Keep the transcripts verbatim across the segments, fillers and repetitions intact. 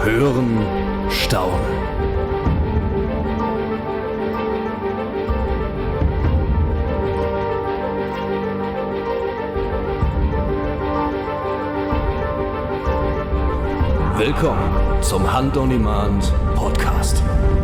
Hören, staunen. Willkommen zum Hunt on Demand Podcast.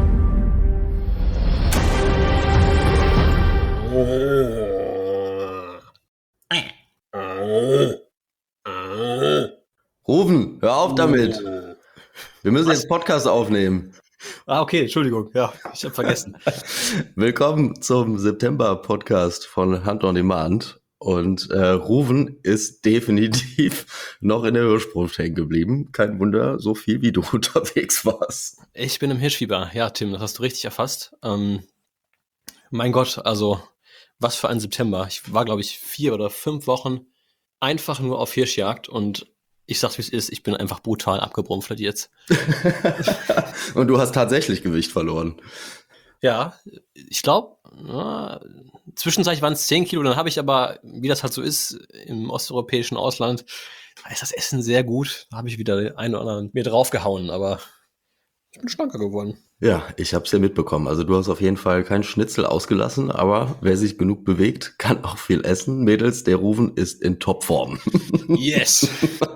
Rufen, hör auf damit. Wir müssen Was? jetzt Podcast aufnehmen. Ah, okay, Entschuldigung. Ja, ich habe vergessen. Willkommen zum September-Podcast von Hunt on Demand. Und äh, Rufen ist definitiv noch in der Hirschsprunft hängen geblieben. Kein Wunder, so viel wie du unterwegs warst. Ich bin im Hirschfieber. Ja, Tim, das hast du richtig erfasst. Ähm, mein Gott, also was für ein September. Ich war, glaube ich, vier oder fünf Wochen einfach nur auf Hirschjagd und ich sag's, wie es ist, ich bin einfach brutal abgebrumpft jetzt. Und du hast tatsächlich Gewicht verloren. Ja, ich glaube, zwischenzeitlich waren es zehn Kilo, dann habe ich aber, wie das halt so ist, im osteuropäischen Ausland, da ist das Essen sehr gut. Da habe ich wieder den einen oder anderen mir draufgehauen, aber ich bin schlanker geworden. Ja, ich habe es ja mitbekommen. Also du hast auf jeden Fall kein Schnitzel ausgelassen, aber wer sich genug bewegt, kann auch viel essen. Mädels, der Rufen ist in Topform. Yes!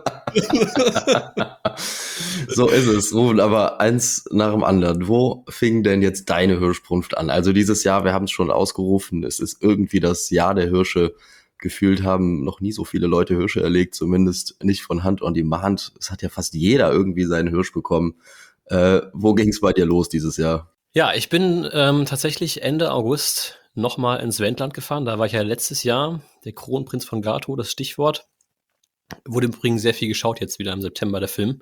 So ist es, Rufen, aber eins nach dem anderen. Wo fing denn jetzt deine Hirschsprunft an? Also dieses Jahr, wir haben es schon ausgerufen, es ist irgendwie das Jahr der Hirsche. Gefühlt haben noch nie so viele Leute Hirsche erlegt, zumindest nicht von Hunt on Demand. Es hat ja fast jeder irgendwie seinen Hirsch bekommen. Äh, wo ging es bei dir los dieses Jahr? Ja, ich bin ähm, tatsächlich Ende August nochmal ins Wendland gefahren. Da war ich ja letztes Jahr, der Kronprinz von Gatow, das Stichwort. Wurde übrigens sehr viel geschaut jetzt wieder im September, der Film.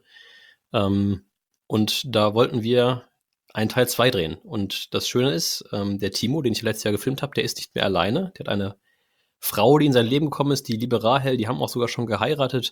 Ähm, und da wollten wir einen Teil zwei drehen. Und das Schöne ist, ähm, der Timo, den ich letztes Jahr gefilmt habe, der ist nicht mehr alleine. Der hat eine Frau, die in sein Leben gekommen ist, die liebe Rahel, die haben auch sogar schon geheiratet.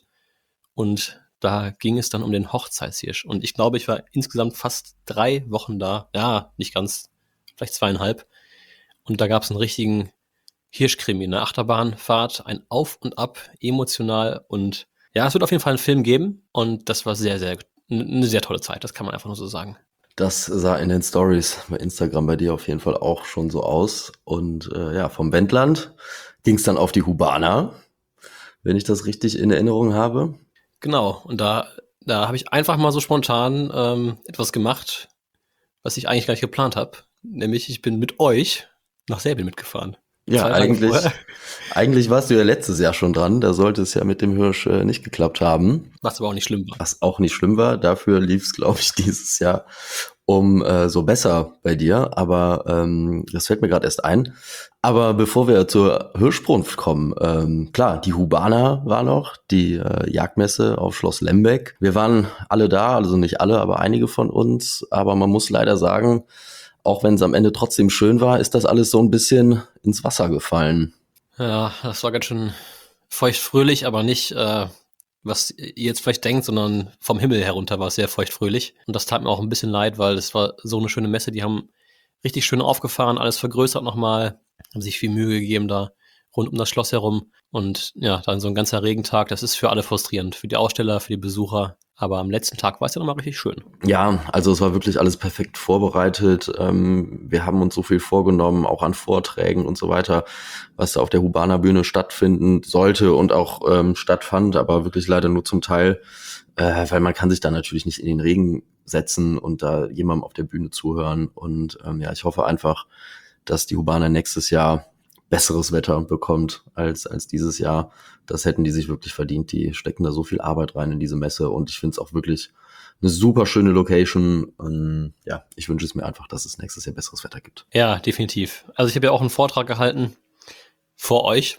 Und da ging es dann um den Hochzeitshirsch. Und ich glaube, ich war insgesamt fast drei Wochen da. Ja, nicht ganz, vielleicht zweieinhalb. Und da gab es einen richtigen Hirschkrimi, eine Achterbahnfahrt, ein Auf und Ab, emotional. Und ja, es wird auf jeden Fall einen Film geben. Und das war sehr, sehr, eine sehr tolle Zeit. Das kann man einfach nur so sagen. Das sah in den Stories bei Instagram bei dir auf jeden Fall auch schon so aus. Und äh, ja, vom Wendland ging es dann auf die Hubana, wenn ich das richtig in Erinnerung habe. Genau, und da, da habe ich einfach mal so spontan ähm, etwas gemacht, was ich eigentlich gar nicht geplant habe. Nämlich, ich bin mit euch nach Serbien mitgefahren. Ja, eigentlich, eigentlich warst du ja letztes Jahr schon dran. Da sollte es ja mit dem Hirsch äh, nicht geklappt haben. Was aber auch nicht schlimm war. Was auch nicht schlimm war. Dafür lief es, glaube ich, dieses Jahr um äh, so besser bei dir. Aber ähm, das fällt mir gerade erst ein. Aber bevor wir zur Hirschsprunft kommen, ähm, klar, die Hubana war noch, die äh, Jagdmesse auf Schloss Lembeck. Wir waren alle da, also nicht alle, aber einige von uns. Aber man muss leider sagen, auch wenn es am Ende trotzdem schön war, ist das alles so ein bisschen ins Wasser gefallen. Ja, das war ganz schön feuchtfröhlich, aber nicht, äh, was ihr jetzt vielleicht denkt, sondern vom Himmel herunter war es sehr feuchtfröhlich. Und das tat mir auch ein bisschen leid, weil es war so eine schöne Messe. Die haben richtig schön aufgefahren, alles vergrößert nochmal, haben sich viel Mühe gegeben da rund um das Schloss herum. Und ja, dann so ein ganzer Regentag, das ist für alle frustrierend, für die Aussteller, für die Besucher. Aber am letzten Tag war es ja nochmal richtig schön. Ja, also es war wirklich alles perfekt vorbereitet. Ähm, wir haben uns so viel vorgenommen, auch an Vorträgen und so weiter, was auf der Hubana Bühne stattfinden sollte und auch ähm, stattfand, aber wirklich leider nur zum Teil, äh, weil man kann sich da natürlich nicht in den Regen setzen und da jemandem auf der Bühne zuhören. Und ähm, ja, ich hoffe einfach, dass die Hubana nächstes Jahr besseres Wetter bekommt als als dieses Jahr. Das hätten die sich wirklich verdient. Die stecken da so viel Arbeit rein in diese Messe und ich finde es auch wirklich eine super schöne Location. Und ja, ich wünsche es mir einfach, dass es nächstes Jahr besseres Wetter gibt. Ja, definitiv. Also ich habe ja auch einen Vortrag gehalten vor euch.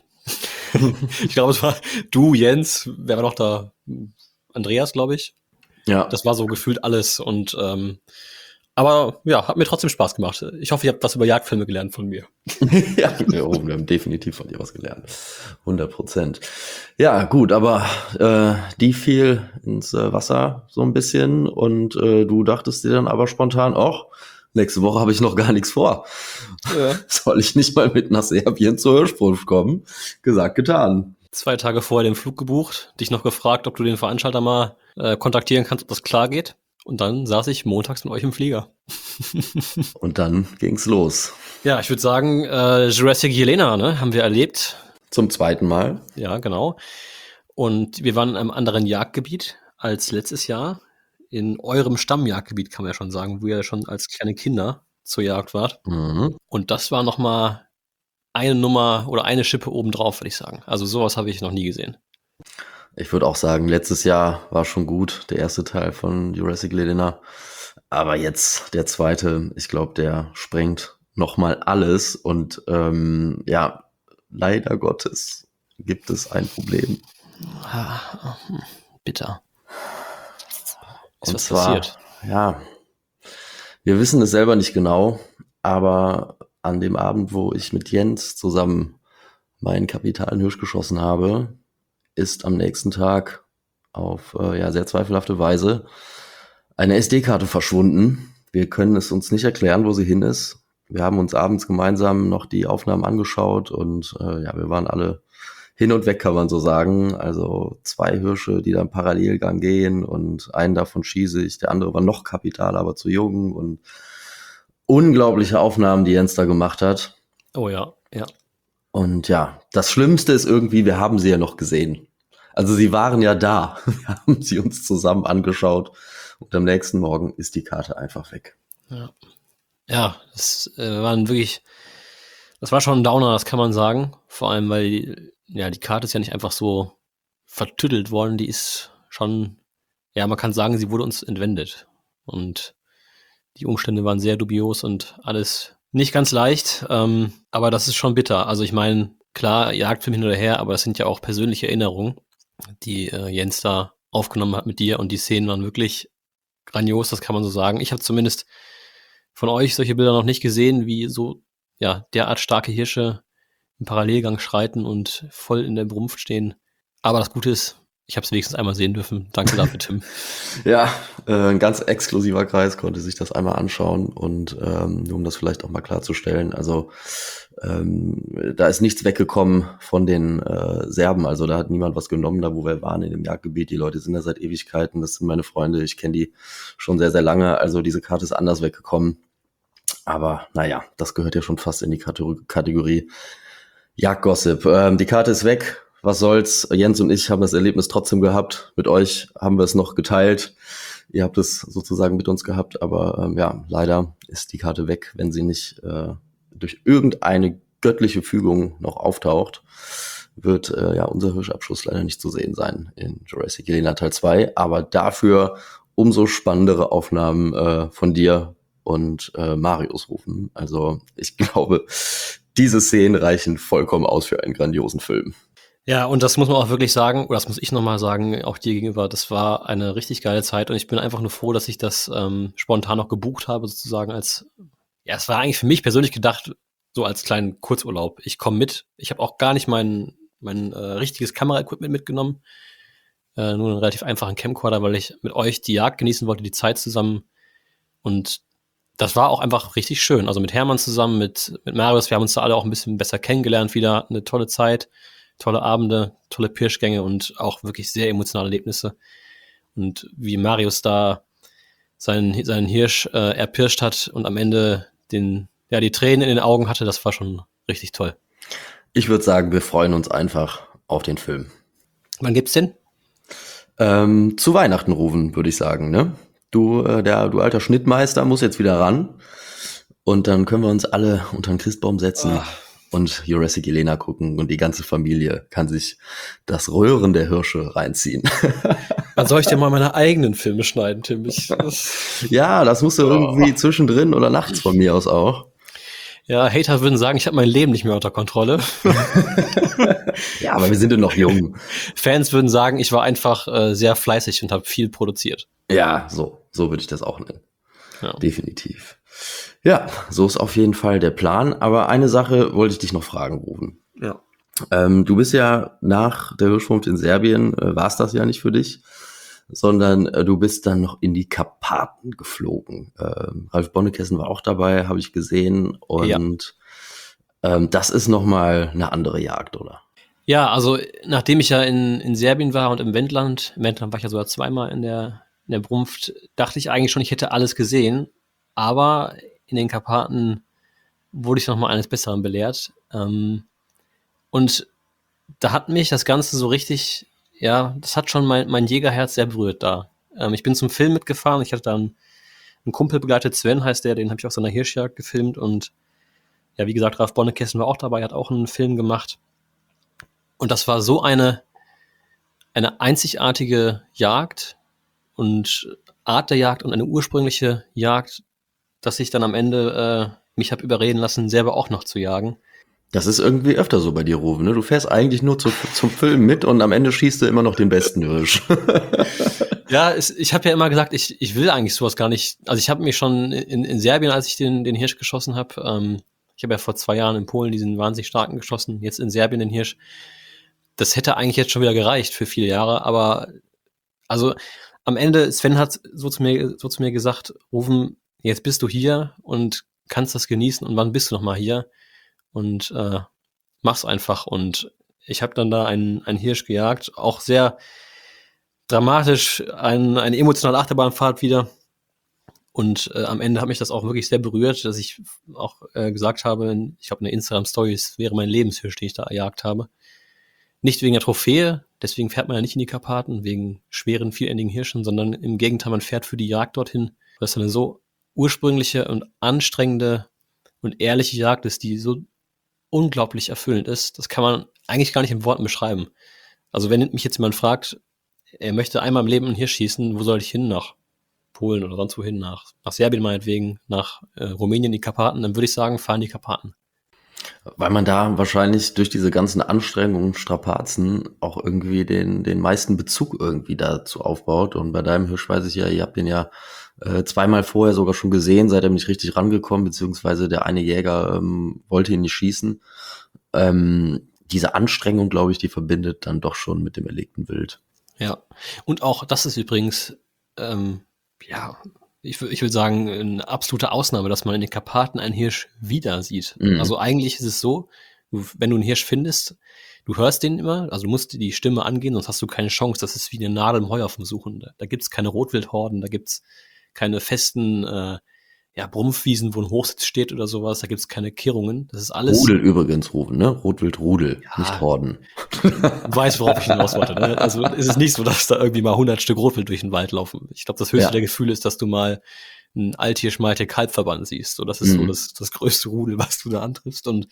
Ich glaube, es war du, Jens, wer war noch da? Andreas, glaube ich. Ja. Das war so gefühlt alles und ähm, aber ja, hat mir trotzdem Spaß gemacht. Ich hoffe, ihr habt was über Jagdfilme gelernt von mir. Ja, wir haben definitiv von dir was gelernt. hundert Prozent. Ja, gut, aber äh, die fiel ins äh, Wasser so ein bisschen und äh, du dachtest dir dann aber spontan, ach, nächste Woche habe ich noch gar nichts vor. Ja. Soll ich nicht mal mit nach Serbien zur Hirschsprunft kommen? Gesagt, getan. Zwei Tage vorher den Flug gebucht, dich noch gefragt, ob du den Veranstalter mal äh, kontaktieren kannst, ob das klar geht. Und dann saß ich montags mit euch im Flieger. Und dann ging's los. Ja, ich würde sagen, äh, Jurassic Jelena, ne, haben wir erlebt. Zum zweiten Mal. Ja, genau. Und wir waren in einem anderen Jagdgebiet als letztes Jahr. In eurem Stammjagdgebiet, kann man ja schon sagen, wo ihr schon als kleine Kinder zur Jagd wart. Mhm. Und das war nochmal eine Nummer oder eine Schippe obendrauf, würde ich sagen. Also sowas habe ich noch nie gesehen. Ich würde auch sagen, letztes Jahr war schon gut, der erste Teil von Jurassic Jelena. Aber jetzt der zweite, ich glaube, der sprengt nochmal alles. Und ähm, ja, leider Gottes gibt es ein Problem. Ah, hm, bitter. Ist Und was zwar, passiert? ja, wir wissen es selber nicht genau, aber an dem Abend, wo ich mit Jens zusammen meinen kapitalen Hirsch geschossen habe, ist am nächsten Tag auf äh, ja, sehr zweifelhafte Weise eine S D-Karte verschwunden. Wir können es uns nicht erklären, wo sie hin ist. Wir haben uns abends gemeinsam noch die Aufnahmen angeschaut und äh, ja, wir waren alle hin und weg, kann man so sagen. Also zwei Hirsche, die dann Parallelgang gehen und einen davon schieße ich, der andere war noch kapitaler, aber zu jung und unglaubliche Aufnahmen, die Jens da gemacht hat. Oh ja, ja. Und ja, das Schlimmste ist irgendwie, wir haben sie ja noch gesehen. Also sie waren ja da. Wir haben sie uns zusammen angeschaut und am nächsten Morgen ist die Karte einfach weg. Ja, ja das äh, waren wirklich, das war schon ein Downer, das kann man sagen. Vor allem, weil die, ja, die Karte ist ja nicht einfach so vertüttelt worden, die ist schon, ja, man kann sagen, sie wurde uns entwendet. Und die Umstände waren sehr dubios und alles nicht ganz leicht, ähm, aber das ist schon bitter. Also ich meine, klar, Jagdfilm hin oder her, aber das sind ja auch persönliche Erinnerungen, die äh, Jens da aufgenommen hat mit dir und die Szenen waren wirklich grandios, das kann man so sagen. Ich habe zumindest von euch solche Bilder noch nicht gesehen, wie so ja derart starke Hirsche im Parallelgang schreiten und voll in der Brunft stehen. Aber das Gute ist, ich habe es wenigstens einmal sehen dürfen. Danke dafür, Tim. Ja, äh, ein ganz exklusiver Kreis konnte sich das einmal anschauen und ähm, nur um das vielleicht auch mal klarzustellen, also ähm, da ist nichts weggekommen von den äh, Serben, also da hat niemand was genommen, da wo wir waren in dem Jagdgebiet, die Leute sind da seit Ewigkeiten, das sind meine Freunde, ich kenne die schon sehr, sehr lange, also diese Karte ist anders weggekommen, aber naja, das gehört ja schon fast in die Kategorie Jagdgossip. Ähm, die Karte ist weg. Was soll's? Jens und ich haben das Erlebnis trotzdem gehabt. Mit euch haben wir es noch geteilt. Ihr habt es sozusagen mit uns gehabt, aber ähm, ja, leider ist die Karte weg, wenn sie nicht äh, durch irgendeine göttliche Fügung noch auftaucht, wird äh, ja unser Hirschabschuss leider nicht zu sehen sein in Jurassic Jelena Teil zwei, aber dafür umso spannendere Aufnahmen äh, von dir und äh, Marius rufen. Also ich glaube, diese Szenen reichen vollkommen aus für einen grandiosen Film. Ja, und das muss man auch wirklich sagen, oder das muss ich nochmal sagen, auch dir gegenüber, das war eine richtig geile Zeit und ich bin einfach nur froh, dass ich das ähm, spontan noch gebucht habe, sozusagen als, ja, es war eigentlich für mich persönlich gedacht, so als kleinen Kurzurlaub. Ich komme mit, ich habe auch gar nicht mein, mein äh, richtiges Kameraequipment mitgenommen, äh, nur einen relativ einfachen Camcorder, weil ich mit euch die Jagd genießen wollte, die Zeit zusammen und das war auch einfach richtig schön, also mit Hermann zusammen, mit, mit Marius, wir haben uns da alle auch ein bisschen besser kennengelernt wieder, eine tolle Zeit. Tolle Abende, tolle Pirschgänge und auch wirklich sehr emotionale Erlebnisse. Und wie Marius da seinen, seinen Hirsch äh, erpirscht hat und am Ende den, ja, die Tränen in den Augen hatte, das war schon richtig toll. Ich würde sagen, wir freuen uns einfach auf den Film. Wann gibt's den? Ähm, zu Weihnachten rufen, würde ich sagen, ne? Du, äh, der, du alter Schnittmeister, muss jetzt wieder ran. Und dann können wir uns alle unter den Christbaum setzen. Oh. Und Jurassic Jelena gucken und die ganze Familie kann sich das Röhren der Hirsche reinziehen. Dann soll ich dir mal meine eigenen Filme schneiden, Tim? Ich, das ja, das musst du oh. irgendwie zwischendrin oder nachts von mir aus auch. Ja, Hater würden sagen, ich habe mein Leben nicht mehr unter Kontrolle. Ja, aber wir sind ja noch jung. Fans würden sagen, ich war einfach äh, sehr fleißig und habe viel produziert. Ja, so, so würde ich das auch nennen. Ja. Definitiv. Ja, so ist auf jeden Fall der Plan. Aber eine Sache wollte ich dich noch fragen, Ruben. Ja. Ähm, du bist ja nach der Hirschflucht in Serbien, äh, war es das ja nicht für dich, sondern äh, du bist dann noch in die Karpaten geflogen. Ähm, Ralf Bonnekessen war auch dabei, habe ich gesehen. Und ja. ähm, das ist nochmal eine andere Jagd, oder? Ja, also nachdem ich ja in, in Serbien war und im Wendland, im Wendland war ich ja sogar zweimal in der in der Brunft dachte ich eigentlich schon, ich hätte alles gesehen, aber in den Karpaten wurde ich nochmal eines Besseren belehrt. Ähm, und da hat mich das Ganze so richtig, ja, das hat schon mein, mein Jägerherz sehr berührt da. Ähm, ich bin zum Film mitgefahren, ich hatte dann einen Kumpel begleitet, Sven heißt der, den habe ich auf seiner Hirschjagd gefilmt und ja, wie gesagt, Ralf Bonnekessen war auch dabei, hat auch einen Film gemacht. Und das war so eine, eine einzigartige Jagd und Art der Jagd und eine ursprüngliche Jagd, dass ich dann am Ende äh, mich habe überreden lassen, selber auch noch zu jagen. Das ist irgendwie öfter so bei dir, Ruven, ne? Du fährst eigentlich nur zu, zum Film mit und am Ende schießt du immer noch den besten Hirsch. Ja, es, ich habe ja immer gesagt, ich, ich will eigentlich sowas gar nicht. Also ich habe mich schon in, in Serbien, als ich den, den Hirsch geschossen habe, ähm, ich habe ja vor zwei Jahren in Polen diesen wahnsinnig starken geschossen, jetzt in Serbien den Hirsch. Das hätte eigentlich jetzt schon wieder gereicht für viele Jahre, aber also am Ende, Sven hat so zu mir, so zu mir gesagt, Ruven, jetzt bist du hier und kannst das genießen und wann bist du noch mal hier? Und äh, mach's einfach. Und ich habe dann da einen, einen Hirsch gejagt, auch sehr dramatisch, ein, eine emotionale Achterbahnfahrt wieder. Und äh, am Ende hat mich das auch wirklich sehr berührt, dass ich auch äh, gesagt habe, ich habe eine Instagram-Story, es wäre mein Lebenshirsch, den ich da erjagt habe. Nicht wegen der Trophäe, deswegen fährt man ja nicht in die Karpaten, wegen schweren, vierendigen Hirschen, sondern im Gegenteil, man fährt für die Jagd dorthin, weil es eine so ursprüngliche und anstrengende und ehrliche Jagd ist, die so unglaublich erfüllend ist. Das kann man eigentlich gar nicht in Worten beschreiben. Also wenn mich jetzt jemand fragt, er möchte einmal im Leben einen Hirsch schießen, wo soll ich hin? Nach Polen oder sonst wohin? Nach, nach Serbien meinetwegen, nach äh, Rumänien, die Karpaten, dann würde ich sagen, fahren die Karpaten. Weil man da wahrscheinlich durch diese ganzen Anstrengungen, Strapazen auch irgendwie den, den meisten Bezug irgendwie dazu aufbaut. Und bei deinem Hirsch weiß ich ja, ihr habt den ja äh, zweimal vorher sogar schon gesehen, seid ihr nicht richtig rangekommen, beziehungsweise der eine Jäger ähm, wollte ihn nicht schießen. Ähm, diese Anstrengung, glaube ich, die verbindet dann doch schon mit dem erlegten Wild. Ja, und auch das ist übrigens, ähm, ja, ich, ich will sagen, eine absolute Ausnahme, dass man in den Karpaten einen Hirsch wieder sieht. Mhm. Also eigentlich ist es so, du, wenn du einen Hirsch findest, du hörst den immer, also du musst die Stimme angehen, sonst hast du keine Chance. Das ist wie eine Nadel im Heuhaufen suchen. Da, da gibt's keine Rotwildhorden, da gibt's keine festen äh, ja, Brumpfwiesen, wo ein Hochsitz steht oder sowas, da gibt's keine Kehrungen. Das ist alles. Rudel übrigens, Rufen, ne? Rotwildrudel, Ja. nicht Horden. Du weißt, worauf ich hinaus wollte. Ne? Also ist es nicht so, dass da irgendwie mal hundert Stück Rotwild durch den Wald laufen. Ich glaube, das höchste Ja. der Gefühle ist, dass du mal einen Alttier-Schmaltier-Kalbverband siehst. So, das ist so Mhm. das, das größte Rudel, was du da antriffst. Und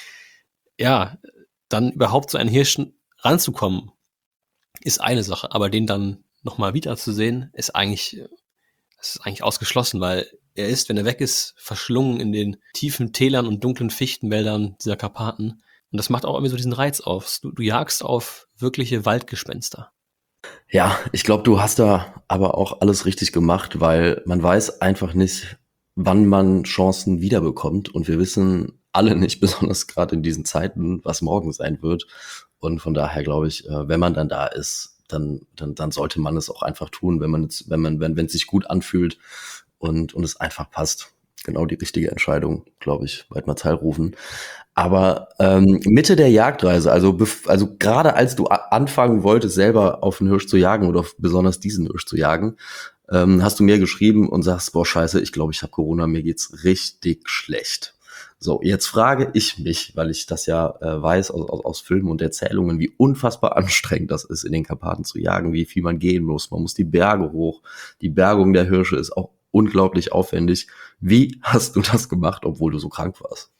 ja, dann überhaupt zu einem Hirschen ranzukommen, ist eine Sache. Aber den dann nochmal wiederzusehen, ist eigentlich, das ist eigentlich ausgeschlossen, weil er ist, wenn er weg ist, verschlungen in den tiefen Tälern und dunklen Fichtenwäldern dieser Karpaten. Und das macht auch irgendwie so diesen Reiz auf. Du, du jagst auf wirkliche Waldgespenster. Ja, ich glaube, du hast da aber auch alles richtig gemacht, weil man weiß einfach nicht, wann man Chancen wiederbekommt. Und wir wissen alle nicht, besonders gerade in diesen Zeiten, was morgen sein wird. Und von daher glaube ich, äh, wenn man dann da ist, dann, dann, dann sollte man es auch einfach tun, wenn man jetzt, wenn man, wenn, wenn es sich gut anfühlt und, und es einfach passt. Genau die richtige Entscheidung, glaube ich, Weidmar Zeilrufen. Aber ähm, Mitte der Jagdreise, also bef- also gerade als du a- anfangen wolltest, selber auf einen Hirsch zu jagen oder auf besonders diesen Hirsch zu jagen, ähm, hast du mir geschrieben und sagst, boah, scheiße, ich glaube, ich habe Corona, mir geht's richtig schlecht. So, jetzt frage ich mich, weil ich das ja äh, weiß aus, aus, aus Filmen und Erzählungen, wie unfassbar anstrengend das ist, in den Karpaten zu jagen, wie viel man gehen muss. Man muss die Berge hoch. Die Bergung der Hirsche ist auch unglaublich aufwendig. Wie hast du das gemacht, obwohl du so krank warst?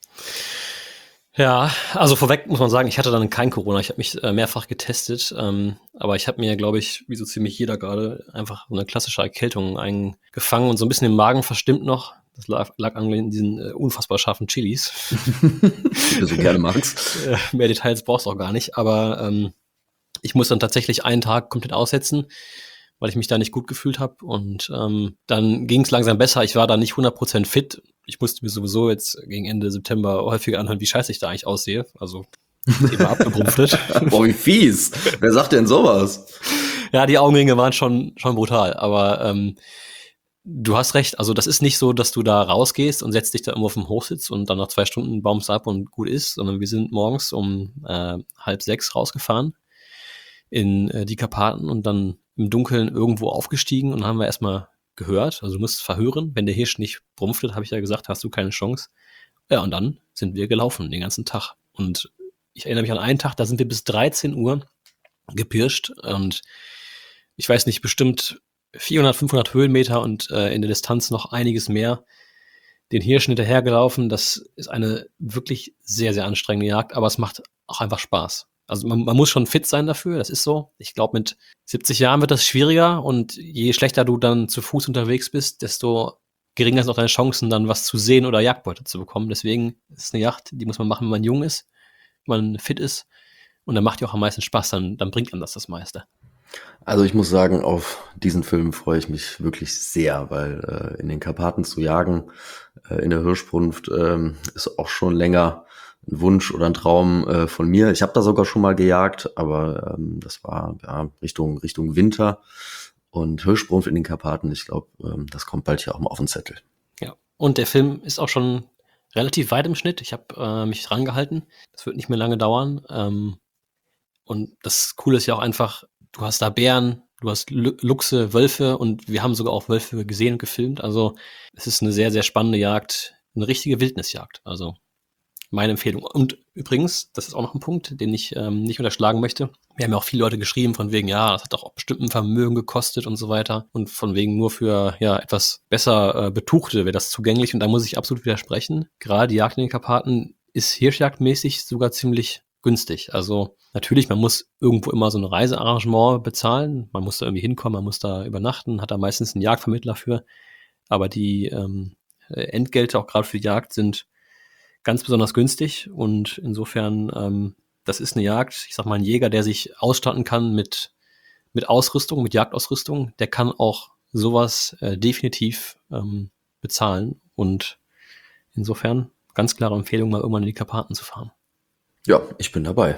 Ja, also vorweg muss man sagen, ich hatte dann kein Corona. Ich habe mich äh, mehrfach getestet, ähm, aber ich habe mir, glaube ich, wie so ziemlich jeder gerade, einfach eine klassische Erkältung eingefangen und so ein bisschen den Magen verstimmt noch. Das lag, lag an diesen äh, unfassbar scharfen Chilis. Die du so gerne magst. Äh, mehr Details brauchst du auch gar nicht, aber ähm, ich muss dann tatsächlich einen Tag komplett aussetzen, weil ich mich da nicht gut gefühlt habe. Und ähm, dann ging es langsam besser. Ich war da nicht hundert Prozent fit. Ich musste mir sowieso jetzt gegen Ende September häufiger anhören, wie scheiße ich da eigentlich aussehe. Also immer abgebrumpftet. Boah, wie fies. Wer sagt denn sowas? Ja, die Augenringe waren schon schon brutal. Aber ähm, du hast recht. Also das ist nicht so, dass du da rausgehst und setzt dich da irgendwo auf den Hochsitz und dann nach zwei Stunden baumst ab und gut ist, sondern wir sind morgens um äh, halb sechs rausgefahren. in äh, die Karpaten und dann im Dunkeln irgendwo aufgestiegen und haben wir erstmal gehört. Also du musst verhören. Wenn der Hirsch nicht brumpftet, habe ich ja gesagt, hast du keine Chance. Ja, und dann sind wir gelaufen den ganzen Tag. Und ich erinnere mich an einen Tag, da sind wir bis dreizehn Uhr gepirscht und ich weiß nicht, bestimmt vierhundert, fünfhundert Höhenmeter und äh, in der Distanz noch einiges mehr den Hirschen hinterhergelaufen. Das ist eine wirklich sehr, sehr anstrengende Jagd, aber es macht auch einfach Spaß. Also man, man muss schon fit sein dafür, das ist so. Ich glaube, mit siebzig Jahren wird das schwieriger und je schlechter du dann zu Fuß unterwegs bist, desto geringer sind auch deine Chancen, dann was zu sehen oder Jagdbeute zu bekommen. Deswegen ist es eine Jagd, die muss man machen, wenn man jung ist, wenn man fit ist. Und dann macht die auch am meisten Spaß, dann, dann bringt einem das das meiste. Also ich muss sagen, auf diesen Film freue ich mich wirklich sehr, weil äh, in den Karpaten zu jagen, äh, in der Hirschbrunft, ähm, ist auch schon länger ein Wunsch oder ein Traum äh, von mir. Ich habe da sogar schon mal gejagt, aber ähm, das war ja Richtung Richtung Winter und Hirschbrunft in den Karpaten. Ich glaube, ähm, das kommt bald hier auch mal auf den Zettel. Ja, und der Film ist auch schon relativ weit im Schnitt. Ich habe äh, mich dran gehalten. Das wird nicht mehr lange dauern. Ähm, und das Coole ist ja auch einfach, du hast da Bären, du hast Lu- Luchse, Wölfe und wir haben sogar auch Wölfe gesehen und gefilmt. Also es ist eine sehr, sehr spannende Jagd, eine richtige Wildnisjagd. Also meine Empfehlung. Und übrigens, das ist auch noch ein Punkt, den ich ähm, nicht unterschlagen möchte. Wir haben ja auch viele Leute geschrieben von wegen, ja, das hat doch auch bestimmt ein Vermögen gekostet und so weiter. Und von wegen nur für ja etwas besser äh, Betuchte wäre das zugänglich. Und da muss ich absolut widersprechen. Gerade die Jagd in den Karpaten ist hirschjagdmäßig sogar ziemlich günstig. Also natürlich, man muss irgendwo immer so ein Reisearrangement bezahlen. Man muss da irgendwie hinkommen, man muss da übernachten, hat da meistens einen Jagdvermittler für. Aber die ähm, Entgelte auch gerade für die Jagd sind ganz besonders günstig und insofern, ähm, das ist eine Jagd, ich sag mal, ein Jäger, der sich ausstatten kann mit, mit Ausrüstung, mit Jagdausrüstung, der kann auch sowas äh, definitiv ähm, bezahlen und insofern ganz klare Empfehlung, mal irgendwann in die Karpaten zu fahren. Ja, ich bin dabei.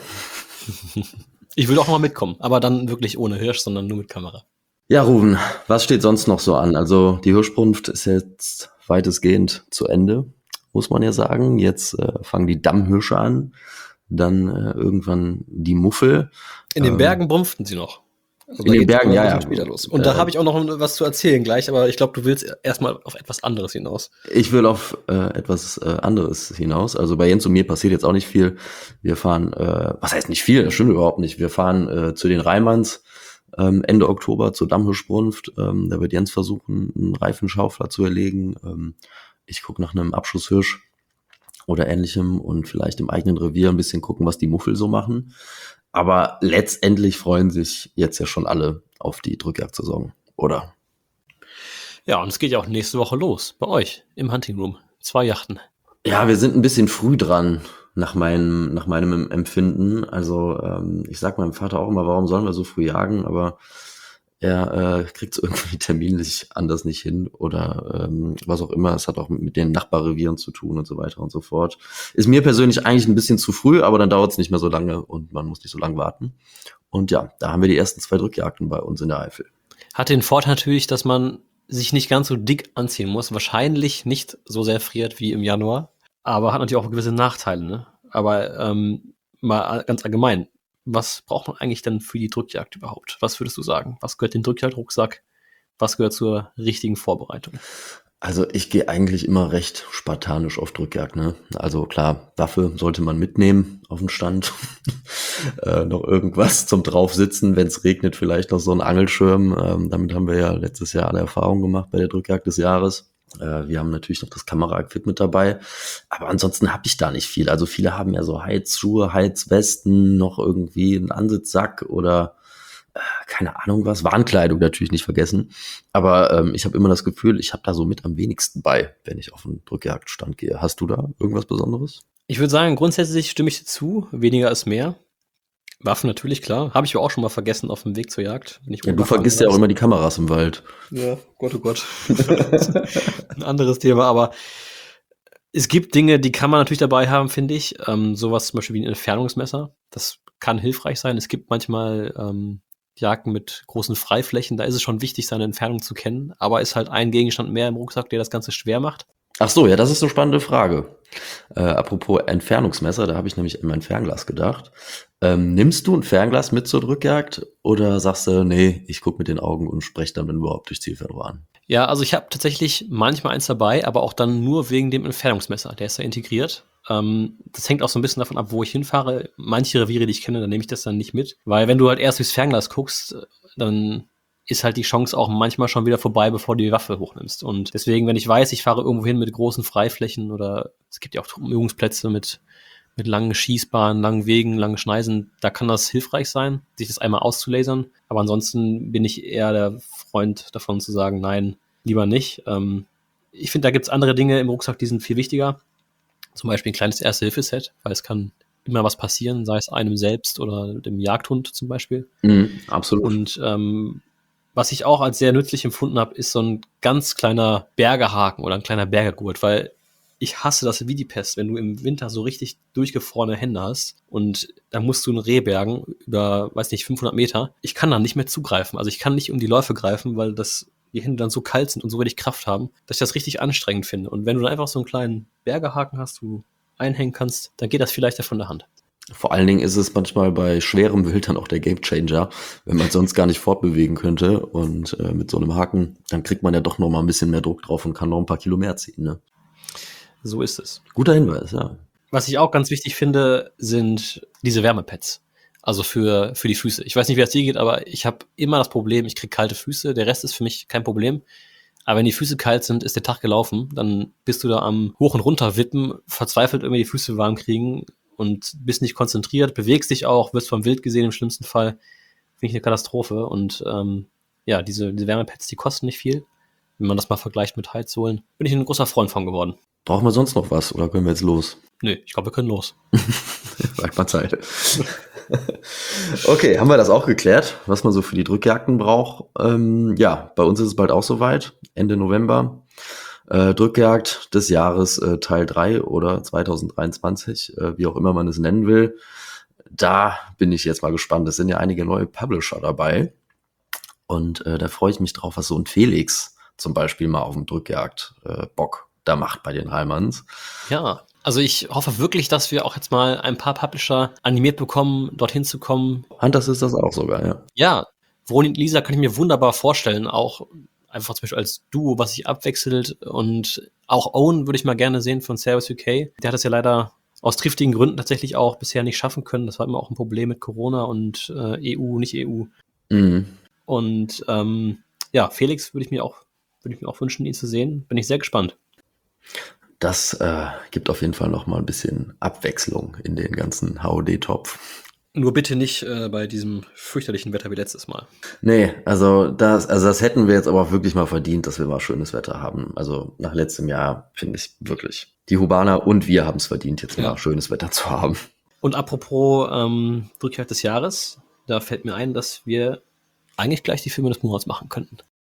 Ich würde auch noch mal mitkommen, aber dann wirklich ohne Hirsch, sondern nur mit Kamera. Ja, Ruben, was steht sonst noch so an? Also die Hirschbrunft ist jetzt weitestgehend zu Ende, muss man ja sagen. Jetzt äh, fangen die Dammhirsche an, dann äh, irgendwann die Muffel. In den Ähm, Bergen brumpften sie noch. Also in da den geht's Bergen, aber ja, ein ja. bisschen später los. Und Äh, da habe ich auch noch was zu erzählen gleich, aber ich glaube, du willst erstmal auf etwas anderes hinaus. Ich will auf äh, etwas äh, anderes hinaus. Also bei Jens und mir passiert jetzt auch nicht viel. Wir fahren, äh, was heißt nicht viel? Das stimmt überhaupt nicht. Wir fahren äh, zu den Reimanns ähm, Ende Oktober zur Dammhirschbrunft. Ähm, da wird Jens versuchen, einen Reifenschaufler zu erlegen. Ähm, ich gucke nach einem Abschusshirsch oder ähnlichem und vielleicht im eigenen Revier ein bisschen gucken, was die Muffel so machen. Aber letztendlich freuen sich jetzt ja schon alle auf die Drückjagdsaison, oder? Ja, und es geht ja auch nächste Woche los, bei euch, im Hunting Room. Zwei Yachten. Ja, wir sind ein bisschen früh dran, nach meinem, nach meinem Empfinden. Also ähm, ich sag meinem Vater auch immer, warum sollen wir so früh jagen? Aber er äh, kriegt es irgendwie terminlich anders nicht hin oder ähm, was auch immer. Es hat auch mit den Nachbarrevieren zu tun und so weiter und so fort. Ist mir persönlich eigentlich ein bisschen zu früh, aber dann dauert es nicht mehr so lange und man muss nicht so lange warten. Und ja, da haben wir die ersten zwei Drückjagden bei uns in der Eifel. Hat den Vorteil natürlich, dass man sich nicht ganz so dick anziehen muss. Wahrscheinlich nicht so sehr friert wie im Januar, aber hat natürlich auch gewisse Nachteile. Ne? Aber ähm, mal ganz allgemein, was braucht man eigentlich denn für die Drückjagd überhaupt? Was würdest du sagen? Was gehört in den Drückjagdrucksack? Was gehört zur richtigen Vorbereitung? Also ich gehe eigentlich immer recht spartanisch auf Drückjagd, ne? Also klar, Waffe sollte man mitnehmen auf den Stand. äh, noch irgendwas zum draufsitzen, wenn es regnet, vielleicht noch so ein Angelschirm. Ähm, damit haben wir ja letztes Jahr alle Erfahrung gemacht bei der Drückjagd des Jahres. Äh, wir haben natürlich noch das Kameraequipment mit dabei. Aber ansonsten habe ich da nicht viel. Also viele haben ja so Heizschuhe, Heizwesten, noch irgendwie einen Ansitzsack oder äh, keine Ahnung was. Warnkleidung natürlich nicht vergessen. Aber ähm, ich habe immer das Gefühl, ich habe da so mit am wenigsten bei, wenn ich auf einen Drückjagdstand gehe. Hast du da irgendwas Besonderes? Ich würde sagen, grundsätzlich stimme ich dir zu. Weniger ist mehr. Waffen natürlich, klar. Habe ich aber auch schon mal vergessen auf dem Weg zur Jagd. Wenn ich Ja, du vergisst ja auch immer die Kameras im Wald. Ja, Gott, oh Gott. Ein anderes Thema, aber es gibt Dinge, die kann man natürlich dabei haben, finde ich. Ähm, sowas zum Beispiel wie ein Entfernungsmesser. Das kann hilfreich sein. Es gibt manchmal ähm, Jagden mit großen Freiflächen. Da ist es schon wichtig, seine Entfernung zu kennen. Aber ist halt ein Gegenstand mehr im Rucksack, der das Ganze schwer macht. Ach so, ja, das ist eine spannende Frage. Äh, apropos Entfernungsmesser, da habe ich nämlich an mein Fernglas gedacht. Ähm, nimmst du ein Fernglas mit zur Drückjagd oder sagst du, nee, ich gucke mit den Augen und spreche dann, wenn überhaupt, durch Zielfernrohr an? Ja, also ich habe tatsächlich manchmal eins dabei, aber auch dann nur wegen dem Entfernungsmesser. Der ist ja integriert. Ähm, das hängt auch so ein bisschen davon ab, wo ich hinfahre. Manche Reviere, die ich kenne, da nehme ich das dann nicht mit. Weil wenn du halt erst durchs Fernglas guckst, dann ist halt die Chance auch manchmal schon wieder vorbei, bevor du die Waffe hochnimmst. Und deswegen, wenn ich weiß, ich fahre irgendwo hin mit großen Freiflächen oder es gibt ja auch Übungsplätze mit mit langen Schießbahnen, langen Wegen, langen Schneisen, da kann das hilfreich sein, sich das einmal auszulasern. Aber ansonsten bin ich eher der Freund davon zu sagen, nein, lieber nicht. Ähm, ich finde, da gibt's andere Dinge im Rucksack, die sind viel wichtiger. Zum Beispiel ein kleines Erste-Hilfe-Set, weil es kann immer was passieren, sei es einem selbst oder dem Jagdhund zum Beispiel. Mhm, absolut. Und ähm, was ich auch als sehr nützlich empfunden habe, ist so ein ganz kleiner Bergehaken oder ein kleiner Bergegurt, weil ich hasse das wie die Pest, wenn du im Winter so richtig durchgefrorene Hände hast und dann musst du ein Reh bergen über, weiß nicht, fünfhundert Meter. Ich kann da nicht mehr zugreifen. Also ich kann nicht um die Läufe greifen, weil das, die Hände dann so kalt sind und so wenig Kraft haben, dass ich das richtig anstrengend finde. Und wenn du dann einfach so einen kleinen Bergehaken hast, wo du einhängen kannst, dann geht das vielleicht von der Hand. Vor allen Dingen ist es manchmal bei schwerem Wild dann auch der Gamechanger, wenn man sonst gar nicht fortbewegen könnte. Und äh, mit so einem Haken, dann kriegt man ja doch noch mal ein bisschen mehr Druck drauf und kann noch ein paar Kilo mehr ziehen, ne? So ist es. Guter Hinweis, ja. Was ich auch ganz wichtig finde, sind diese Wärmepads. Also für, für die Füße. Ich weiß nicht, wie das dir geht, aber ich habe immer das Problem, ich kriege kalte Füße. Der Rest ist für mich kein Problem. Aber wenn die Füße kalt sind, ist der Tag gelaufen. Dann bist du da am Hoch- und Runter wippen, verzweifelt irgendwie die Füße warm kriegen und bist nicht konzentriert, bewegst dich auch, wirst vom Wild gesehen im schlimmsten Fall. Finde ich eine Katastrophe. Und ähm, ja, diese, diese Wärmepads, die kosten nicht viel. Wenn man das mal vergleicht mit Heizsohlen, bin ich ein großer Freund von geworden. Brauchen wir sonst noch was oder können wir jetzt los? Nö, ich glaube, wir können los. Sag mal Zeit. Okay, haben wir das auch geklärt, was man so für die Drückjagden braucht. Ähm, ja, bei uns ist es bald auch soweit, Ende November. Äh, Drückjagd des Jahres äh, Teil drei oder zwanzig dreiundzwanzig, äh, wie auch immer man es nennen will. Da bin ich jetzt mal gespannt. Es sind ja einige neue Publisher dabei. Und äh, da freue ich mich drauf, was so ein Felix zum Beispiel mal auf dem Drückjagd äh, Bock da macht bei den Heimanns. Ja, also ich hoffe wirklich, dass wir auch jetzt mal ein paar Publisher animiert bekommen, dorthin zu kommen. Hunters ist das auch sogar, ja. Ja, Vroni und Lisa kann ich mir wunderbar vorstellen, auch einfach zum Beispiel als Duo, was sich abwechselt. Und auch Owen würde ich mal gerne sehen von Service U K. Der hat es ja leider aus triftigen Gründen tatsächlich auch bisher nicht schaffen können. Das war immer auch ein Problem mit Corona und äh, E U, nicht E U. Mhm. Und ähm, ja, Felix würde ich mir auch würde ich mir auch wünschen, ihn zu sehen. Bin ich sehr gespannt. Das äh, gibt auf jeden Fall noch mal ein bisschen Abwechslung in den ganzen H O D-Topf. Nur bitte nicht äh, bei diesem fürchterlichen Wetter wie letztes Mal. Nee, also das, also das hätten wir jetzt aber auch wirklich mal verdient, dass wir mal schönes Wetter haben. Also nach letztem Jahr finde ich wirklich, die Hubaner und wir haben es verdient, jetzt Ja. mal schönes Wetter zu haben. Und apropos ähm, Drückjagd des Jahres, da fällt mir ein, dass wir eigentlich gleich die Filme des Monats machen könnten.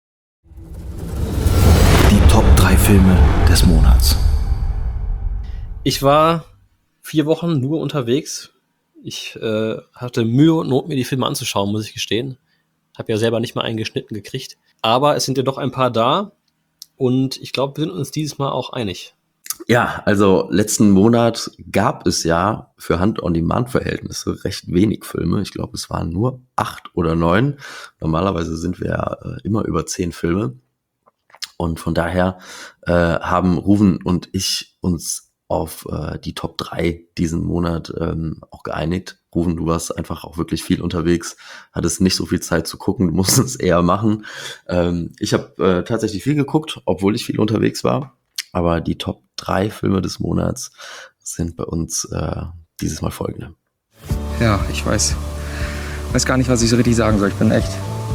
Die Top drei Filme des Monats. Ich war vier Wochen nur unterwegs. Ich äh, hatte Mühe und Not, mir die Filme anzuschauen, muss ich gestehen. Hab ja selber nicht mal einen geschnitten gekriegt. Aber es sind ja doch ein paar da. Und ich glaube, wir sind uns dieses Mal auch einig. Ja, also letzten Monat gab es ja für Hand-on-Demand-Verhältnisse recht wenig Filme. Ich glaube, es waren nur acht oder neun. Normalerweise sind wir ja äh, immer über zehn Filme. Und von daher äh, haben Ruven und ich uns auf äh, die Top drei diesen Monat ähm, auch geeinigt. Ruven, du warst einfach auch wirklich viel unterwegs, hattest nicht so viel Zeit zu gucken, du musst es eher machen. Ähm, ich habe äh, tatsächlich viel geguckt, obwohl ich viel unterwegs war. Aber die Top drei Filme des Monats sind bei uns äh, dieses Mal folgende. Ja, ich weiß, weiß gar nicht, was ich so richtig sagen soll. Ich bin echt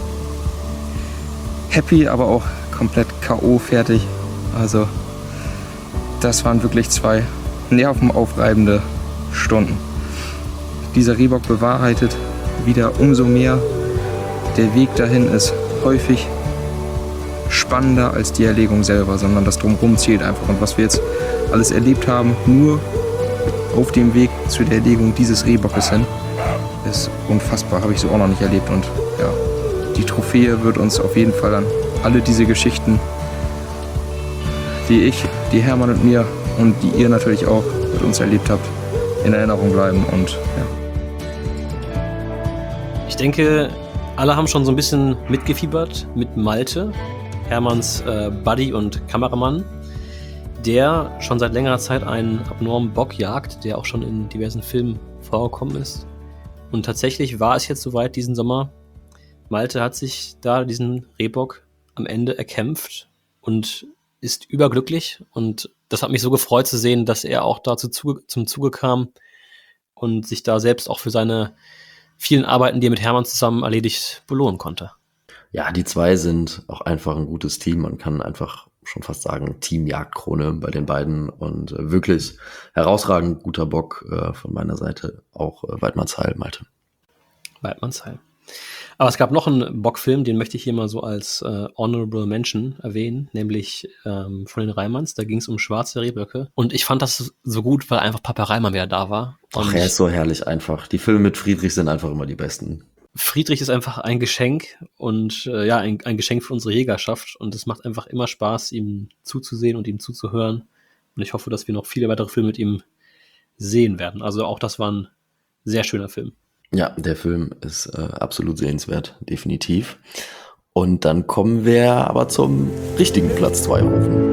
happy, aber auch komplett K O fertig. Also das waren wirklich zwei nervenaufreibende Stunden. Dieser Reebok bewahrheitet wieder umso mehr. Der Weg dahin ist häufig spannender als die Erlegung selber, sondern das Drumherum zählt einfach. Und was wir jetzt alles erlebt haben, nur auf dem Weg zu der Erlegung dieses Rehbockes hin, ist unfassbar, habe ich so auch noch nicht erlebt. Und ja, die Trophäe wird uns auf jeden Fall an alle diese Geschichten, die ich, die Hermann und mir und die ihr natürlich auch mit uns erlebt habt, in Erinnerung bleiben. Und ja, denke, alle haben schon so ein bisschen mitgefiebert mit Malte, Hermanns äh, Buddy und Kameramann, der schon seit längerer Zeit einen abnormen Bock jagt, der auch schon in diversen Filmen vorgekommen ist. Und tatsächlich war es jetzt soweit diesen Sommer. Malte hat sich da diesen Rehbock am Ende erkämpft und ist überglücklich. Und das hat mich so gefreut zu sehen, dass er auch dazu zuge- zum Zuge kam und sich da selbst auch für seine vielen Arbeiten, die er mit Hermann zusammen erledigt, belohnen konnte. Ja, die zwei sind auch einfach ein gutes Team. Man kann einfach schon fast sagen, Team Jagdkrone bei den beiden und äh, wirklich herausragend guter Bock äh, von meiner Seite, auch äh, Weidmannsheil, Malte. Weidmannsheil. Aber es gab noch einen Bockfilm, den möchte ich hier mal so als äh, Honorable Mention erwähnen, nämlich ähm, von den Reimanns. Da ging es um schwarze Rehböcke. Und ich fand das so gut, weil einfach Papa Reimann wieder da war. Ach, er ist so herrlich einfach. Die Filme mit Friedrich sind einfach immer die besten. Friedrich ist einfach ein Geschenk und äh, ja, ein, ein Geschenk für unsere Jägerschaft. Und es macht einfach immer Spaß, ihm zuzusehen und ihm zuzuhören. Und ich hoffe, dass wir noch viele weitere Filme mit ihm sehen werden. Also auch das war ein sehr schöner Film. Ja, der Film ist äh, absolut sehenswert, definitiv. Und dann kommen wir aber zum richtigen Platz zwei rufen.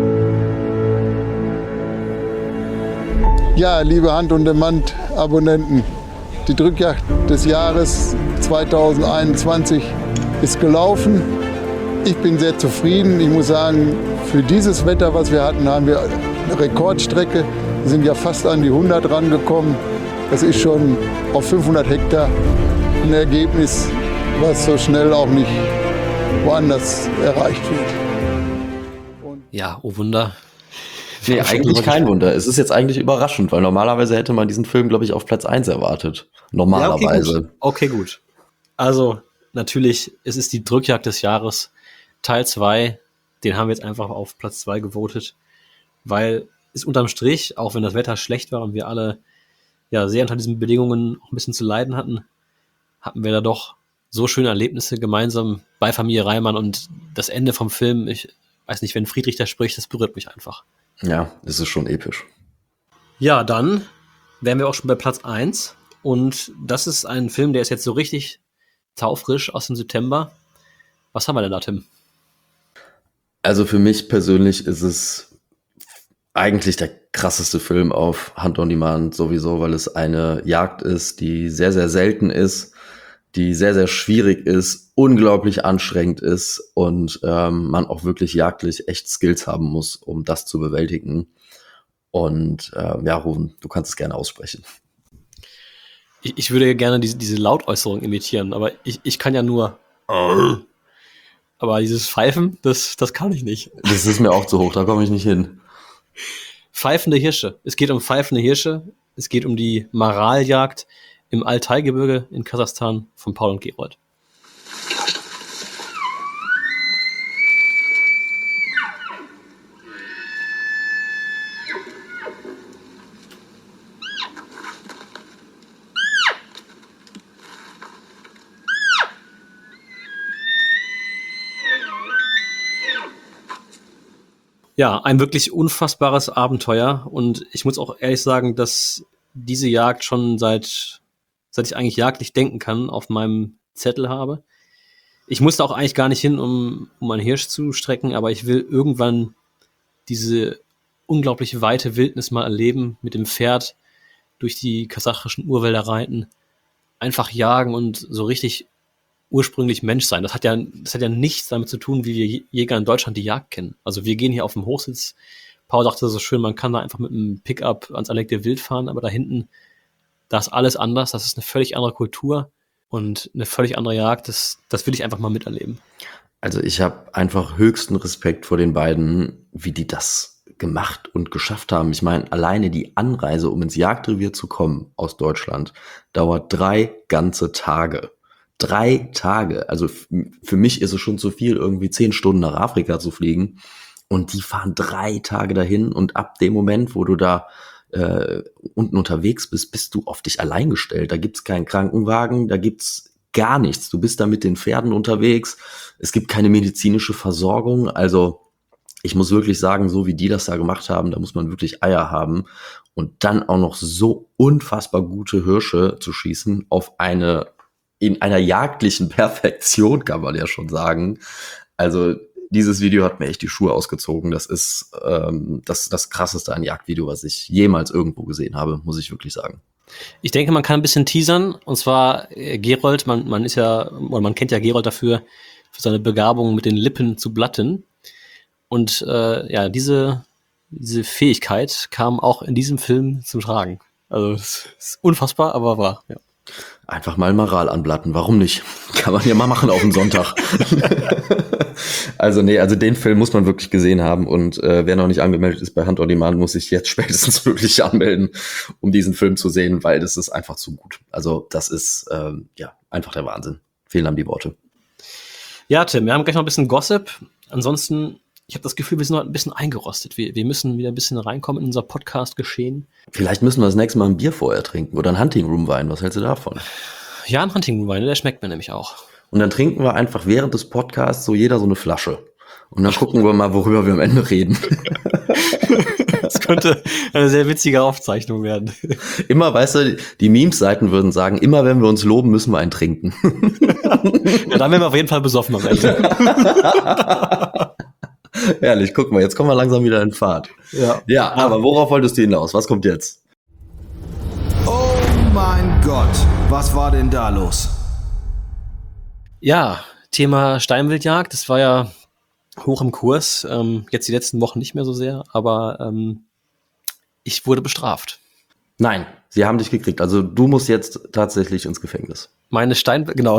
Ja, liebe Hand- und Demand-Abonnenten, die Drückjagd des Jahres zwanzig einundzwanzig ist gelaufen. Ich bin sehr zufrieden. Ich muss sagen, für dieses Wetter, was wir hatten, haben wir eine Rekordstrecke. Wir sind ja fast an die hundert rangekommen. Das ist schon auf fünfhundert Hektar ein Ergebnis, was so schnell auch nicht woanders erreicht wird. Und Ja, oh Wunder. Nee, eigentlich kein Wunder. Es ist jetzt eigentlich überraschend, weil normalerweise hätte man diesen Film, glaube ich, auf Platz eins erwartet. Normalerweise. Ja, okay, gut. Okay, gut. Also, natürlich, es ist die Drückjagd des Jahres, Teil zwei. Den haben wir jetzt einfach auf Platz zwei gewotet, weil es unterm Strich, auch wenn das Wetter schlecht war und wir alle ja sehr unter diesen Bedingungen auch ein bisschen zu leiden hatten, hatten wir da doch so schöne Erlebnisse gemeinsam bei Familie Reimann und das Ende vom Film, ich weiß nicht, wenn Friedrich da spricht, das berührt mich einfach. Ja, es ist schon episch. Ja, dann wären wir auch schon bei Platz eins und das ist ein Film, der ist jetzt so richtig taufrisch aus dem September. Was haben wir denn da, Tim? Also für mich persönlich ist es eigentlich der krasseste Film auf Hunt on Demand sowieso, weil es eine Jagd ist, die sehr, sehr selten ist, die sehr, sehr schwierig ist, unglaublich anstrengend ist und ähm, man auch wirklich jagdlich echt Skills haben muss, um das zu bewältigen. Und äh, ja, Ruven, du kannst es gerne aussprechen. Ich, ich würde gerne diese, diese Lautäußerung imitieren, aber ich, ich kann ja nur aber dieses Pfeifen, das, das kann ich nicht. Das ist mir auch zu hoch, da komme ich nicht hin. Pfeifende Hirsche. Es geht um pfeifende Hirsche. Es geht um die Maraljagd im Altai-Gebirge in Kasachstan von Paul und Gerold. Ja, ein wirklich unfassbares Abenteuer und ich muss auch ehrlich sagen, dass diese Jagd schon seit, seit ich eigentlich jagdlich denken kann, auf meinem Zettel habe. Ich musste auch eigentlich gar nicht hin, um, um einen Hirsch zu strecken, aber ich will irgendwann diese unglaublich weite Wildnis mal erleben, mit dem Pferd durch die kasachischen Urwälder reiten, einfach jagen und so richtig ursprünglich Mensch sein. Das hat ja, das hat ja nichts damit zu tun, wie wir Jäger in Deutschland die Jagd kennen. Also wir gehen hier auf dem Hochsitz. Paul sagte so schön, man kann da einfach mit einem Pickup ans Anlegte Wild fahren, aber da hinten, da ist alles anders. Das ist eine völlig andere Kultur und eine völlig andere Jagd. Das, das will ich einfach mal miterleben. Also ich habe einfach höchsten Respekt vor den beiden, wie die das gemacht und geschafft haben. Ich meine, alleine die Anreise, um ins Jagdrevier zu kommen aus Deutschland, dauert drei ganze Tage. Drei Tage. Also f- für mich ist es schon zu viel, irgendwie zehn Stunden nach Afrika zu fliegen. Und die fahren drei Tage dahin. Und ab dem Moment, wo du da äh, unten unterwegs bist, bist du auf dich allein gestellt. Da gibt's keinen Krankenwagen, da gibt's gar nichts. Du bist da mit den Pferden unterwegs. Es gibt keine medizinische Versorgung. Also ich muss wirklich sagen, so wie die das da gemacht haben, da muss man wirklich Eier haben. Und dann auch noch so unfassbar gute Hirsche zu schießen auf eine in einer jagdlichen Perfektion, kann man ja schon sagen. Also dieses Video hat mir echt die Schuhe ausgezogen. Das ist ähm, das, das krasseste ein Jagdvideo, was ich jemals irgendwo gesehen habe, muss ich wirklich sagen. Ich denke, man kann ein bisschen teasern. Und zwar äh, Gerold, man, man ist ja, oder man kennt ja Gerold dafür, für seine Begabung mit den Lippen zu blatten. Und äh, ja, diese, diese Fähigkeit kam auch in diesem Film zum Tragen. Also es ist unfassbar, aber wahr. Ja. Einfach mal Maral anblatten, warum nicht? Kann man ja mal machen auf den Sonntag. Also nee, also den Film muss man wirklich gesehen haben und äh, wer noch nicht angemeldet ist bei Hunt on Demand, muss sich jetzt spätestens wirklich anmelden, um diesen Film zu sehen, weil das ist einfach zu gut. Also das ist ähm, ja einfach der Wahnsinn. Fehlen einem die Worte. Ja, Tim, wir haben gleich noch ein bisschen Gossip. Ansonsten, ich habe das Gefühl, wir sind noch ein bisschen eingerostet. Wir, wir müssen wieder ein bisschen reinkommen in unser Podcast-Geschehen. Vielleicht müssen wir das nächste Mal ein Bier vorher trinken oder einen Hunting-Room-Wein. Was hältst du davon? Ja, ein Hunting-Room-Wein, der schmeckt mir nämlich auch. Und dann trinken wir einfach während des Podcasts so jeder so eine Flasche. Und dann gucken wir mal, worüber wir am Ende reden. Das könnte eine sehr witzige Aufzeichnung werden. Immer, weißt du, die Memes-Seiten würden sagen, immer wenn wir uns loben, müssen wir einen trinken. Ja, dann werden wir auf jeden Fall besoffen am Ende. Herrlich, guck mal, jetzt kommen wir langsam wieder in Fahrt. Ja. Ja, aber worauf wolltest du hinaus? Was kommt jetzt? Oh mein Gott, was war denn da los? Ja, Thema Steinwildjagd, das war ja hoch im Kurs. Ähm, jetzt die letzten Wochen nicht mehr so sehr, aber ähm, ich wurde bestraft. Nein, sie haben dich gekriegt. Also du musst jetzt tatsächlich ins Gefängnis. Meine Stein... Genau.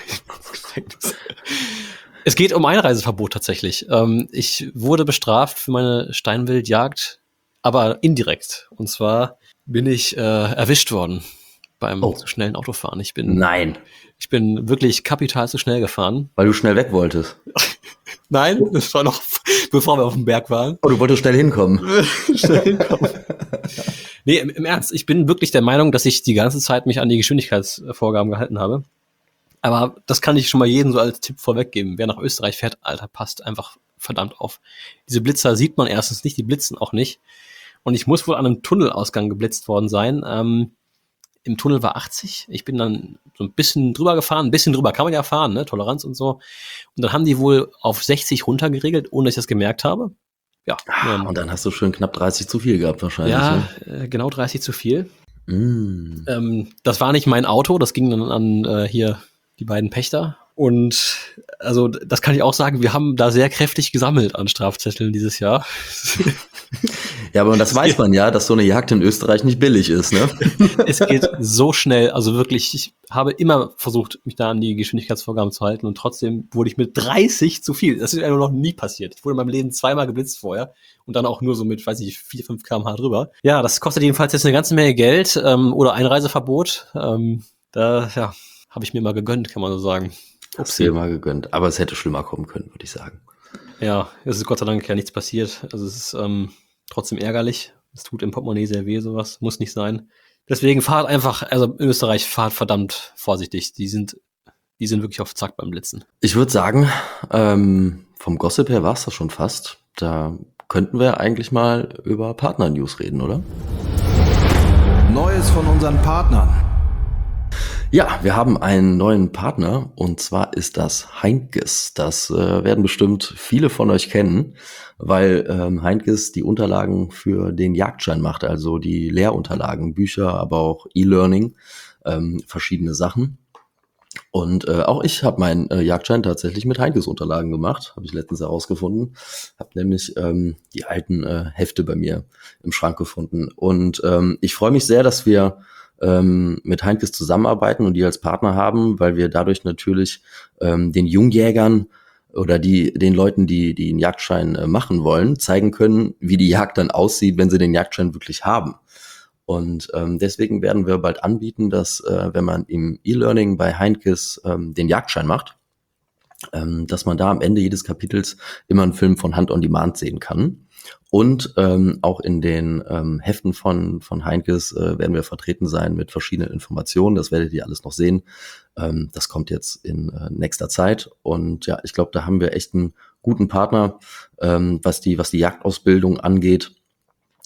Es geht um Einreiseverbot tatsächlich. Ähm, ich wurde bestraft für meine Steinwildjagd, aber indirekt. Und zwar bin ich äh, erwischt worden beim Oh. zu schnellen Autofahren. Ich bin, Nein, ich bin wirklich kapital zu schnell gefahren. weil du schnell weg wolltest. Nein, das war noch bevor wir auf dem Berg waren. Oh, du wolltest schnell hinkommen. Schnell hinkommen. Nee, im, im Ernst, ich bin wirklich der Meinung, dass ich die ganze Zeit mich an die Geschwindigkeitsvorgaben gehalten habe. Aber das kann ich schon mal jedem so als Tipp vorweggeben. Wer nach Österreich fährt, Alter, passt einfach verdammt auf. Diese Blitzer sieht man erstens nicht, die blitzen auch nicht. Und ich muss wohl an einem Tunnelausgang geblitzt worden sein. Ähm, Im Tunnel war achtzig. Ich bin dann so ein bisschen drüber gefahren. Ein bisschen drüber kann man ja fahren, ne? Toleranz und so. Und dann haben die wohl auf sechzig runtergeregelt, ohne dass ich das gemerkt habe. Ja. Ah, ähm, und dann hast du schön knapp dreißig zu viel gehabt wahrscheinlich. ja, äh, genau dreißig zu viel. Ne? Mm. Ähm, das war nicht mein Auto, das ging dann an äh, hier die beiden Pächter. Und also das kann ich auch sagen, wir haben da sehr kräftig gesammelt an Strafzetteln dieses Jahr. Ja, aber das weiß man ja, dass so eine Jagd in Österreich nicht billig ist, ne? Es geht so schnell, also wirklich, ich habe immer versucht, mich da an die Geschwindigkeitsvorgaben zu halten und trotzdem wurde ich mit dreißig zu viel. Das ist mir noch nie passiert. Ich wurde in meinem Leben zweimal geblitzt vorher und dann auch nur so mit, weiß ich, vier, fünf Kilometer pro Stunde drüber. Ja, das kostet jedenfalls jetzt eine ganze Menge Geld ähm, oder Einreiseverbot. Ähm, da, ja, habe ich mir mal gegönnt, kann man so sagen. Hast dir mal gegönnt. Aber es hätte schlimmer kommen können, würde ich sagen. Ja, es ist Gott sei Dank ja nichts passiert. Also es ist ähm, trotzdem ärgerlich. Es tut im Portemonnaie sehr weh, sowas. Muss nicht sein. Deswegen fahrt einfach, also in Österreich fahrt verdammt vorsichtig. Die sind, die sind wirklich auf Zack beim Blitzen. Ich würde sagen, ähm, vom Gossip her war es das schon fast. Da könnten wir eigentlich mal über Partner-News reden, oder? Neues von unseren Partnern. Ja, wir haben einen neuen Partner und zwar ist das Heinkes. Das äh, werden bestimmt viele von euch kennen, weil ähm, Heinkes die Unterlagen für den Jagdschein macht, also die Lehrunterlagen, Bücher, aber auch E-Learning, ähm, verschiedene Sachen. Und äh, auch ich habe meinen äh, Jagdschein tatsächlich mit Heinkes Unterlagen gemacht, habe ich letztens herausgefunden. Habe nämlich ähm, die alten äh, Hefte bei mir im Schrank gefunden. Und ähm, ich freue mich sehr, dass wir ähm, mit Heinkes zusammenarbeiten und die als Partner haben, weil wir dadurch natürlich ähm, den Jungjägern oder die den Leuten, die die einen Jagdschein äh, machen wollen, zeigen können, wie die Jagd dann aussieht, wenn sie den Jagdschein wirklich haben. Und ähm, deswegen werden wir bald anbieten, dass äh, wenn man im E-Learning bei Heinkes ähm, den Jagdschein macht, ähm, dass man da am Ende jedes Kapitels immer einen Film von Hunt on Demand sehen kann. Und ähm, auch in den ähm, Heften von von Heinkes äh, werden wir vertreten sein mit verschiedenen Informationen. Das werdet ihr alles noch sehen. Ähm, das kommt jetzt in äh, nächster Zeit. Und ja, ich glaube, da haben wir echt einen guten Partner, ähm, was die was die Jagdausbildung angeht.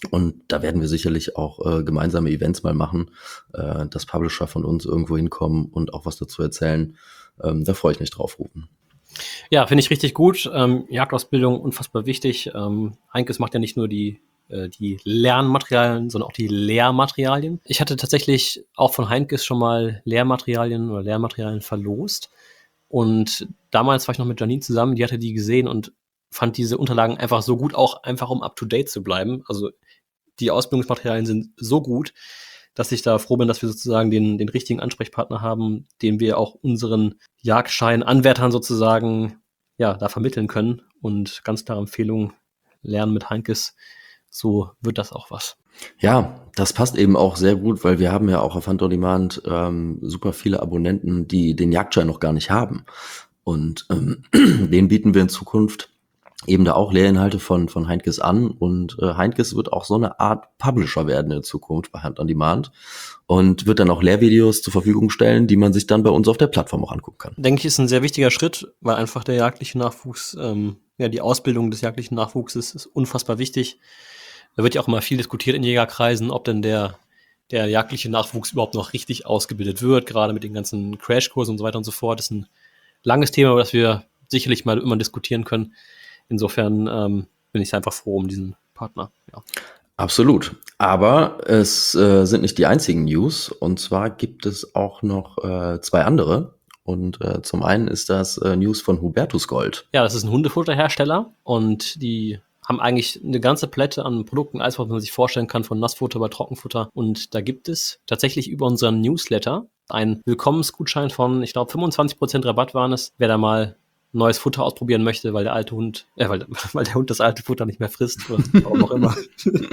Und da werden wir sicherlich auch äh, gemeinsame Events mal machen, äh, dass Publisher von uns irgendwo hinkommen und auch was dazu erzählen. Ähm, da freue ich mich drauf, Rufen. Ja, finde ich richtig gut. Ähm, Jagdausbildung unfassbar wichtig. Ähm, Heinkes macht ja nicht nur die äh, die Lernmaterialien, sondern auch die Lehrmaterialien. Ich hatte tatsächlich auch von Heinkes schon mal Lehrmaterialien oder Lehrmaterialien verlost. Und damals war ich noch mit Janine zusammen, die hatte die gesehen und fand diese Unterlagen einfach so gut, auch einfach um up-to-date zu bleiben. Also die Ausbildungsmaterialien sind so gut, dass ich da froh bin, dass wir sozusagen den, den richtigen Ansprechpartner haben, den wir auch unseren Jagdschein-Anwärtern sozusagen ja da vermitteln können. Und ganz klare Empfehlung, lernen mit Heinkes, so wird das auch was. Ja, das passt eben auch sehr gut, weil wir haben ja auch auf Hunt on Demand ähm, super viele Abonnenten, die den Jagdschein noch gar nicht haben. Und ähm, denen bieten wir in Zukunft eben da auch Lehrinhalte von von Heinkes an. Und äh, Heinkes wird auch so eine Art Publisher werden in Zukunft bei Hunt on Demand und wird dann auch Lehrvideos zur Verfügung stellen, die man sich dann bei uns auf der Plattform auch angucken kann. Denke ich, ist ein sehr wichtiger Schritt, weil einfach der jagdliche Nachwuchs, ähm, ja die Ausbildung des jagdlichen Nachwuchses ist unfassbar wichtig. Da wird ja auch immer viel diskutiert in Jägerkreisen, ob denn der, der jagdliche Nachwuchs überhaupt noch richtig ausgebildet wird, gerade mit den ganzen Crashkursen und so weiter und so fort. Das ist ein langes Thema, über das wir sicherlich mal immer diskutieren können. Insofern ähm, bin ich einfach froh um diesen Partner. Ja. Absolut. Aber es äh, sind nicht die einzigen News. Und zwar gibt es auch noch äh, zwei andere. Und äh, zum einen ist das äh, News von Hubertus Gold. Ja, das ist ein Hundefutterhersteller und die haben eigentlich eine ganze Palette an Produkten, alles was man sich vorstellen kann, von Nassfutter über Trockenfutter. Und da gibt es tatsächlich über unseren Newsletter einen Willkommensgutschein von, ich glaube, fünfundzwanzig Prozent Rabatt waren es, wer da mal neues Futter ausprobieren möchte, weil der alte Hund, äh, weil, weil der Hund das alte Futter nicht mehr frisst oder warum auch immer.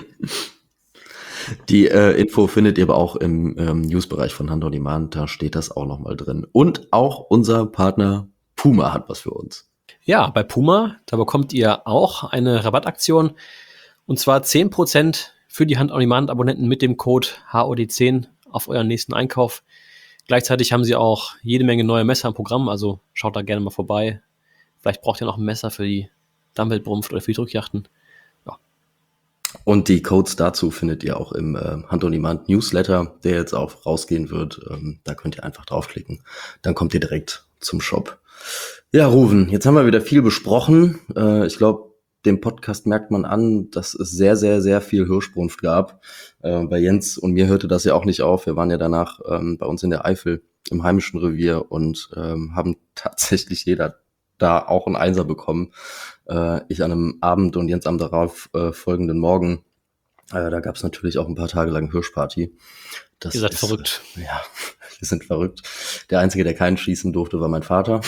Die äh, Info findet ihr aber auch im ähm, Newsbereich von Hunt on Demand, da steht das auch nochmal drin. Und auch unser Partner Puma hat was für uns. Ja, bei Puma, da bekommt ihr auch eine Rabattaktion und zwar zehn Prozent für die Hunt on Demand Abonnenten mit dem Code H O D zehn auf euren nächsten Einkauf. Gleichzeitig haben sie auch jede Menge neue Messer im Programm, also schaut da gerne mal vorbei. Vielleicht braucht ihr noch ein Messer für die Dammwildbrunft oder für die Drückjachten. Ja. Und die Codes dazu findet ihr auch im äh, Hunt on Demand Newsletter, der jetzt auch rausgehen wird. Ähm, da könnt ihr einfach draufklicken. Dann kommt ihr direkt zum Shop. Ja, Ruven, jetzt haben wir wieder viel besprochen. Äh, ich glaube, dem Podcast merkt man an, dass es sehr, sehr, sehr viel Hirschbrunft gab. Äh, bei Jens und mir hörte das ja auch nicht auf. Wir waren ja danach ähm, bei uns in der Eifel im heimischen Revier und ähm, haben tatsächlich jeder da auch einen Einser bekommen. Äh, ich an einem Abend und Jens am darauf äh, folgenden Morgen. Äh, da gab es natürlich auch ein paar Tage lang Hirschparty. Das Ihr seid ist, verrückt. Äh, ja, wir sind verrückt. Der Einzige, der keinen schießen durfte, war mein Vater.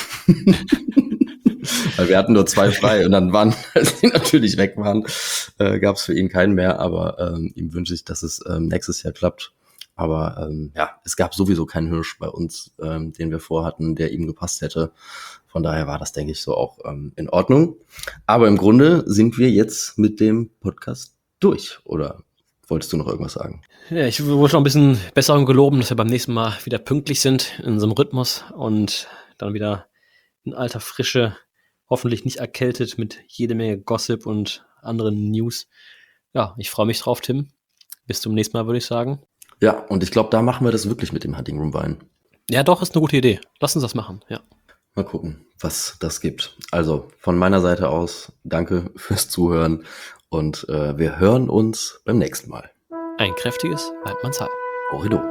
Weil wir hatten nur zwei frei und dann waren, als die natürlich weg waren, äh, gab es für ihn keinen mehr. Aber ähm, ihm wünsche ich, dass es ähm, nächstes Jahr klappt. Aber ähm, ja, es gab sowieso keinen Hirsch bei uns, ähm, den wir vorhatten, der ihm gepasst hätte. Von daher war das, denke ich, so auch ähm, in Ordnung. Aber im Grunde sind wir jetzt mit dem Podcast durch. Oder wolltest du noch irgendwas sagen? Ja, ich wollte noch ein bisschen Besserung geloben, dass wir beim nächsten Mal wieder pünktlich sind in unserem Rhythmus und dann wieder in alter Frische, hoffentlich nicht erkältet mit jede Menge Gossip und anderen News. Ja, ich freue mich drauf, Tim. Bis zum nächsten Mal, würde ich sagen. Ja, und ich glaube, da machen wir das wirklich mit dem Hunting Room Wein. Ja, doch, ist eine gute Idee. Lass uns das machen, ja. Mal gucken, was das gibt. Also von meiner Seite aus, danke fürs Zuhören und äh, wir hören uns beim nächsten Mal. Ein kräftiges Weidmannsheil. Horrido.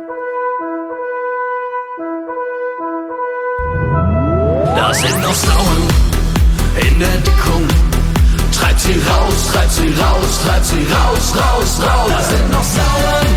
Da sind noch Sauen in der Deckung. Treibt sie raus, treibt sie raus, treibt sie raus, raus, raus. Da sind noch Sauen